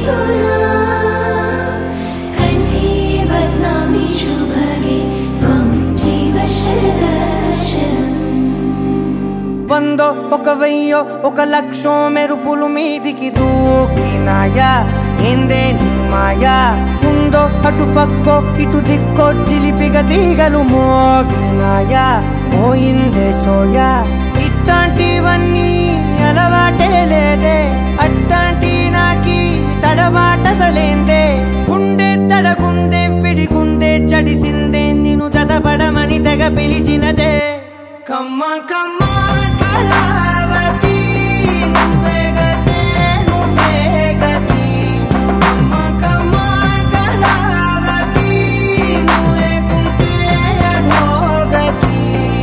వందో ఒక వెయ్యో ఒక లక్షో మెరుపులు మీదికి దూకినాయా ఏందే నీ మాయా ముందో అటు పక్కో ఇటు దిక్కో చిలిపిగా తీగలు మోగినాయా పోయిందే సోయా ఇట్లాంటివన్నీ అలవాటే లేదే అట్లాంటి నాకి తడబాటసలేందే గుండె తడగుందే విడిగుందే చడిసిందే నిన్ను చదపడమని తెగ పిలిచినదే కమ్మ కమ్మ కళావతి నువ్వే గతే నువ్వే గతి కమ్మ కమ్మ కళావతి నువ్వు లేకుంటే అధోగతి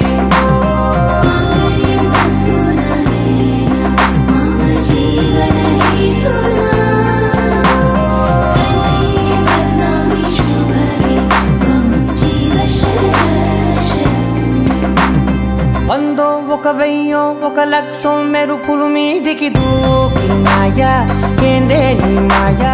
వందో ఒక వెయ్యో ఒక లక్షో మెరుపులు మీదికి దూకినాయా ఏందే నీ మాయా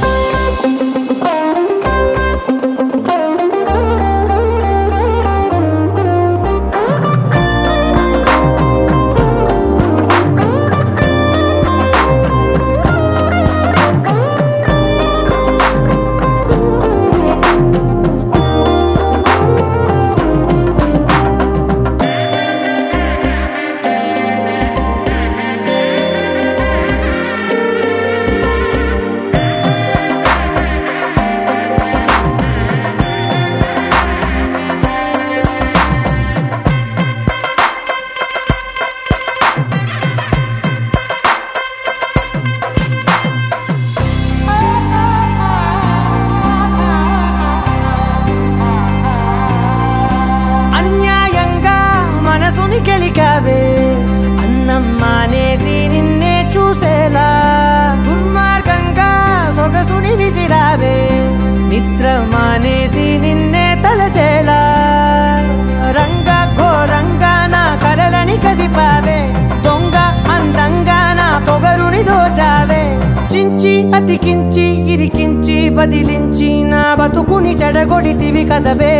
గెలికావే అన్నం మానేసి నిన్నే చూసేలా దుర్మార్గంగా సొగసుని విసిరావే నిద్ర మానేసి నిన్నే తలచేలా రంగ ఘోరంగా నా కలలని కదిపావే దొంగ అందంగా నా పొగరుని దోచావే చించి అతికించి ఇరికించి వదిలించి నా బతుకుని చెడగొడితివి కదవే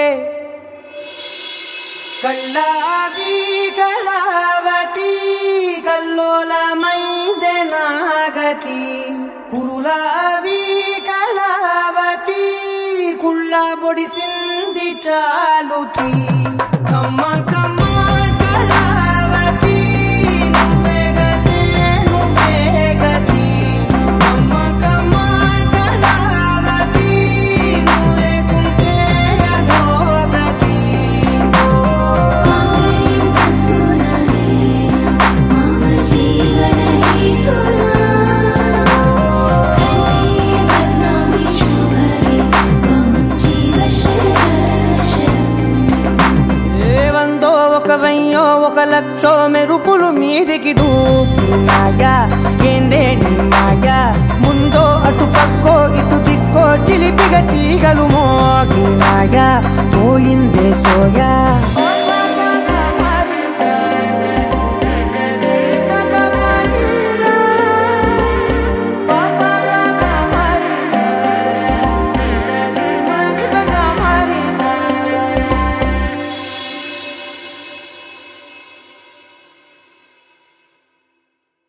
కళ్ళావి కళావతి కల్లోలమైందే నాగతి కురులావి కళావతి కుళ్ళ బొడిసింది చాలుతి కమ్మ కమ్మ కళావతి నువ్వే గతే నువ్వే గతి కమ్మ కమ్మ కళావతి నువ్వు లేకుంటే అధోగతి వెయ్యో ఒక లక్షో మెరుపులు మీదికి దూకినాయా ఏందే నీ మాయా ముందో అటు పక్కో ఇటు దిక్కో చిలిపిగా తీగలు మోగినాయా పోయిందే సోయా